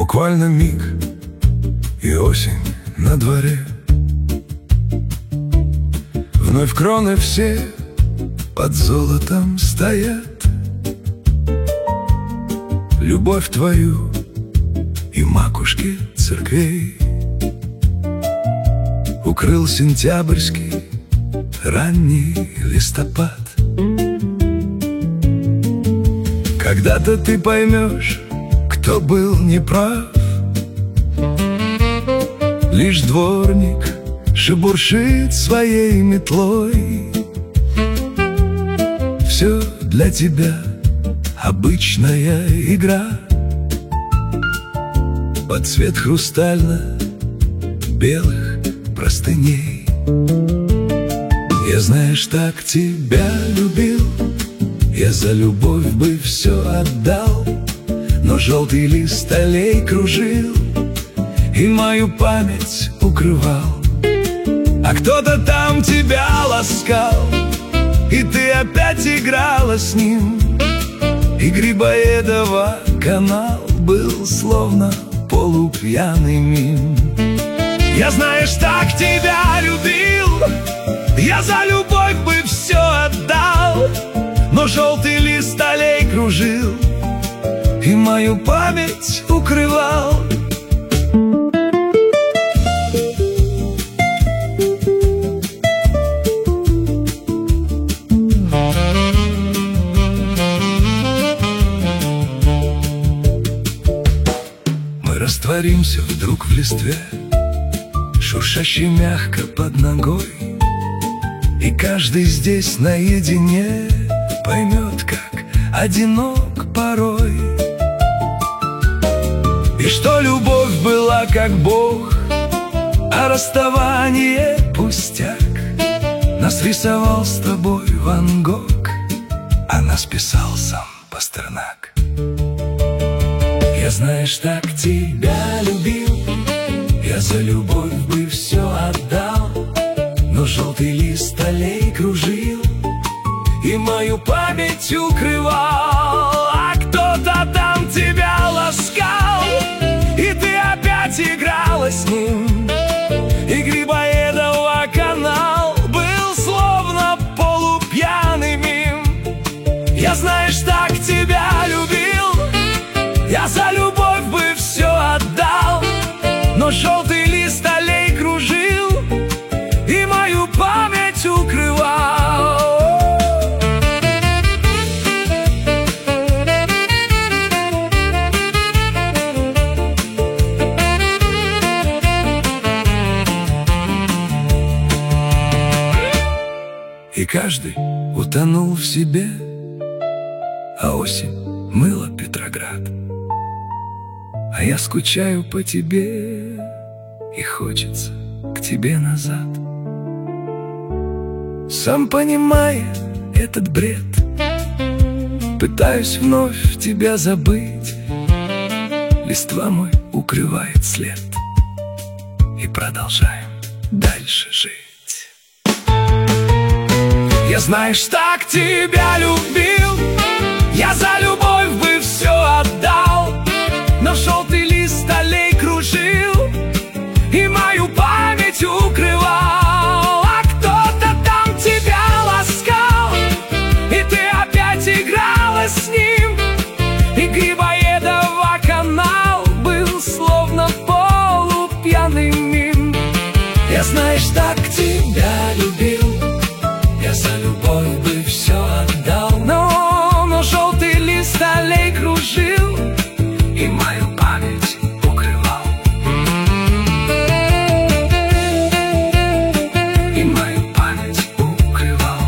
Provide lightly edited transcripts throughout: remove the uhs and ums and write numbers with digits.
Буквально миг, и осень на дворе. Вновь кроны все под золотом стоят. Любовь твою и макушки церквей укрыл сентябрьский ранний листопад. Когда-то ты поймешь, кто был неправ. Лишь дворник шебуршит своей метлой. Все для тебя обычная игра под цвет хрустально-белых простыней. Я, знаешь, так тебя любил, я за любовь бы все отдал, но желтый лист аллей кружил и мою память укрывал. А кто-то там тебя ласкал, и ты опять играла с ним. И Грибоедова канал был словно полупьяный мим. Я, знаешь, так тебя любил, я за любовь бы все отдал, но желтый лист аллей кружил и мою память укрывал. Мы растворимся вдруг в листве, шуршащей мягко под ногой, и каждый здесь наедине поймет, как одинок порой. И что любовь была как Бог, а расставание пустяк. Нас рисовал с тобой Ван Гог, а нас писал сам Пастернак. Я, знаешь, так тебя любил, я за любовь бы все отдал, но желтый лист аллей кружил и мою память укрывал. А кто-то там тебя ласкал, и ты опять играла с ним. И Грибоедова канал был словно полупьяный мим. Я, знаешь, так тебя любил, я за любовь бы все отдал, но желтый лист аллей кружил и мою память укрывал. И каждый утонул в себе, а осень мыла Петроград. А я скучаю по тебе, и хочется к тебе назад. Сам понимая этот бред, пытаюсь вновь тебя забыть. Листва мой укрывает след, и продолжаем дальше жить. Я, знаешь, так тебя любил, я за любовь бы все отдал, но желтый лист аллей кружил и мою память укрывал. А кто-то там тебя ласкал, и ты опять играла с ним. И Грибоедова канал был словно полупьяный мим. Я, знаешь, так тебя любил, я за любовь бы все отдал, но желтый лист аллей кружил и мою память укрывал. И мою память укрывал.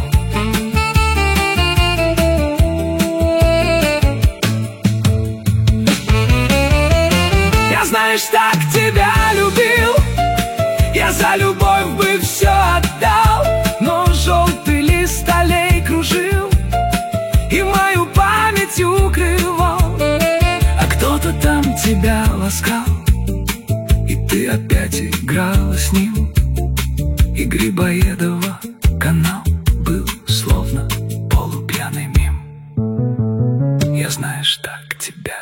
Я, знаешь, так тебя любил, я за любовь бы все отдал, но желтый лист аллей кружил и мою память укрывал. А кто-то там тебя ласкал, и ты опять играла с ним. И Грибоедова канал был словно полупьяный мим. Я, знаешь, так тебя